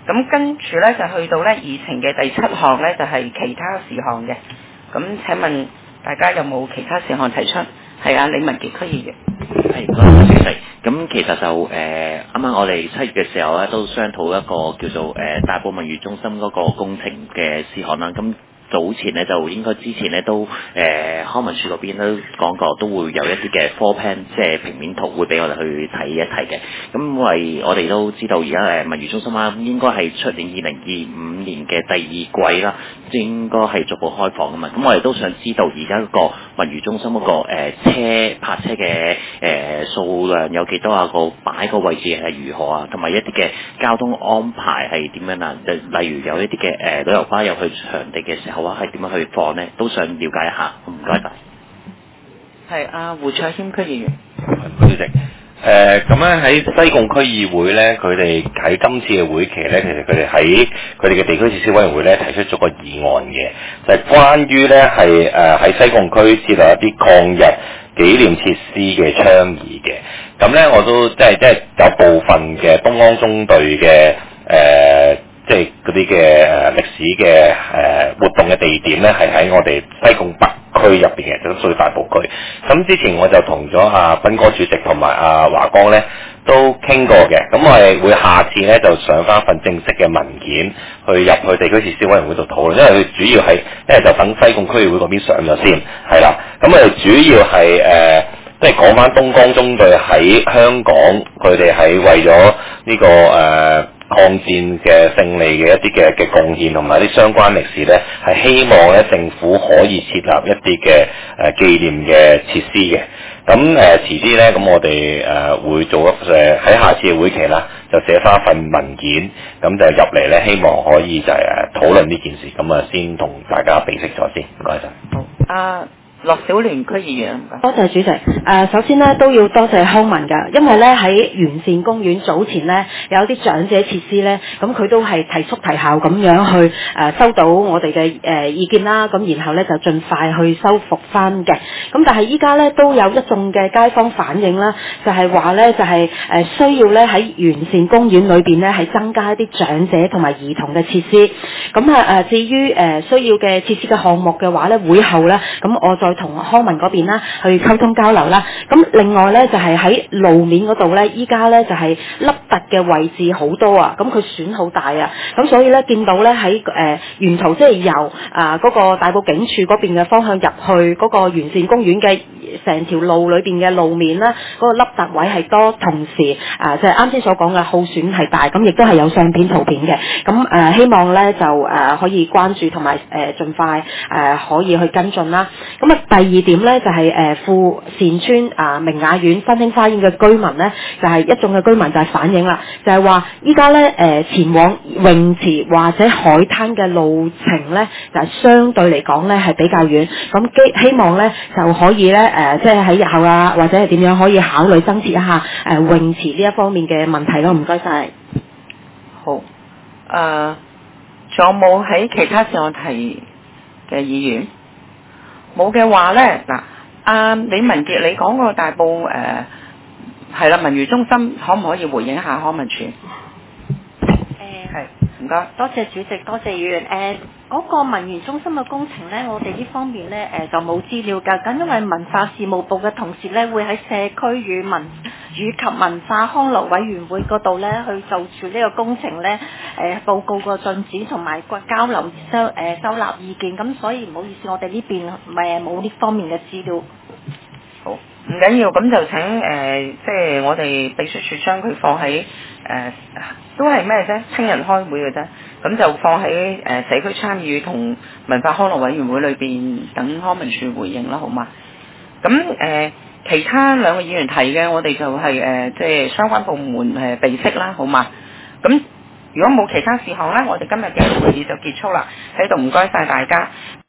咁跟住咧就去到咧議程嘅第7項咧，就係其他事項嘅。咁請問大家有冇其他事項提出？係啊，李文傑區議員。 係，多謝主席。咁其實就啱啱我哋7月嘅時候咧，都商討一個叫做大埔文娛中心嗰個工程嘅事項啦。咁早前咧就應該之前咧都康文署嗰邊都講過，都會有一啲嘅 floor plan 即係平面圖會俾我哋去睇一睇嘅。咁因為我哋都知道而家文娛中心啦，應該係出年2025年嘅第2季啦，應該係逐步開放噶嘛。咁我哋都想知道而家嗰個文娛中心嗰個泊車嘅數量有幾多啊？個擺個位置係如何啊？同埋一啲嘅交通安排係點樣啊？例如有一啲嘅旅遊巴入去場地嘅時候啊，係點樣去放呢？都想了解一下。唔該晒。 係阿胡卓謙區議員。 主席，咁咧喺西貢區議會咧，佢哋喺今次嘅會期咧，其實佢哋喺佢哋嘅地區設施委員會咧提出咗個議案嘅，就係關於咧係喺西貢區設立一啲抗日紀念設施嘅倡議嘅。咁咧我都即係有部分嘅東安中隊嘅即係嗰啲嘅歷史嘅活動嘅地點咧，係喺我哋西貢北區入邊嘅，就屬於大埔區。咁之前我就同咗阿斌哥主席同埋阿華光咧都傾過嘅。咁我哋會下次咧就上翻份正式嘅文件去入去地區設施委員會度討論，因為佢主要係因為就等西貢區議會嗰邊上咗先，係啦。咁我哋主要係即係講翻東江中隊喺香港，佢哋喺為咗呢個抗戰嘅勝利嘅一啲嘅貢獻同埋啲相關歷史咧，係希望咧政府可以設立一啲嘅紀念嘅設施嘅。咁遲啲咧，咁我哋會做喺下次嘅會期啦，就寫翻一份文件，咁就入嚟咧，希望可以就係討論呢件事，咁先同大家備識咗先。唔該晒。 好，樂小聯區議員。 多謝主席。首先呢都要多謝康文㗎，因為呢喺完善公園早前呢有啲長者設施呢，咁佢都係提速提效咁樣去收到我哋嘅意見啦，咁然後呢就盡快去修復翻嘅。咁但係依家呢都有一眾嘅街坊反映啦，就係話呢就係需要呢喺完善公園裏邊呢係增加一啲長者同埋兒童嘅設施。咁至於需要嘅設施嘅項目嘅話呢，會後呢咁我再同康文嗰邊啦去溝通交流啦。咁另外咧就係喺路面嗰度咧，依家咧就係凹凸嘅位置好多啊，咁佢損好大啊，咁所以咧見到咧喺沿途即係由嗰個大埔警署嗰邊嘅方向入去嗰個完善公園嘅成條路裏邊嘅路面啦，嗰個凹凸位係多，同時即係啱先所講嘅耗損係大，咁亦都係有相片圖片嘅。咁希望咧就可以關注同埋盡快可以去跟進啦。咁第二點咧就係富善村明雅苑新興花園嘅居民咧，就係一眾嘅居民就係反映啦，就係話依家咧前往泳池或者海灘嘅路程咧，就係相對嚟講咧係比較遠，咁希望咧就可以咧即係喺日後啊或者係點樣可以考慮增設一下泳池呢一方面嘅問題咯。唔該晒。 好，仲有冇喺其他事項提嘅議員？冇嘅話咧，嗱，李文傑，你講個大埔係啦，文娛中心可唔可以回應一下康文署？係，唔該。 多謝主席，多謝議員。嗰個文娛中心嘅工程咧，我哋呢方面咧就冇資料㗎。咁因為文化事務部嘅同事咧會喺社區與及文化康樂委員會嗰度咧去就住呢個工程咧報告個進展同埋交流收納意見。咁所以唔好意思，我哋呢邊冇呢方面嘅資料。 好，唔緊要，咁就請即係我哋秘書處將佢放喺都係咩啫？聽日開會嘅啫，咁就放喺社區參與同文化康樂委員會裏邊等康文署回應啦，好嘛？咁其他兩個議員提嘅，我哋就係即係相關部門備悉啦，好嘛？咁如果冇其他事項咧，我哋今日嘅會議就結束啦，喺度唔該晒大家。